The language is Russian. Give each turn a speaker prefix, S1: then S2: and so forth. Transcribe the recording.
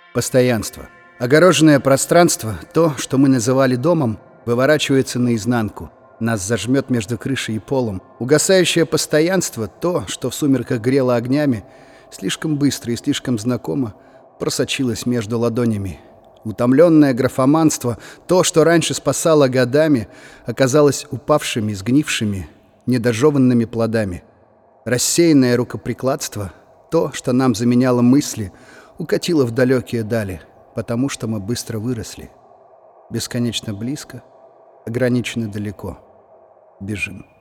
S1: Постоянство. Огороженное пространство, то, что мы называли домом, выворачивается наизнанку. Нас зажмет между крышей и полом. Угасающее постоянство, то, что в сумерках грело огнями, слишком быстро и слишком знакомо просочилось между ладонями. Утомленное графоманство, то, что раньше спасало годами, оказалось упавшими, сгнившими, недожеванными плодами. Рассеянное рукоприкладство, то, что нам заменяло мысли, укатило в далекие дали, потому что мы быстро выросли. Бесконечно близко, ограниченно далеко. Бежим.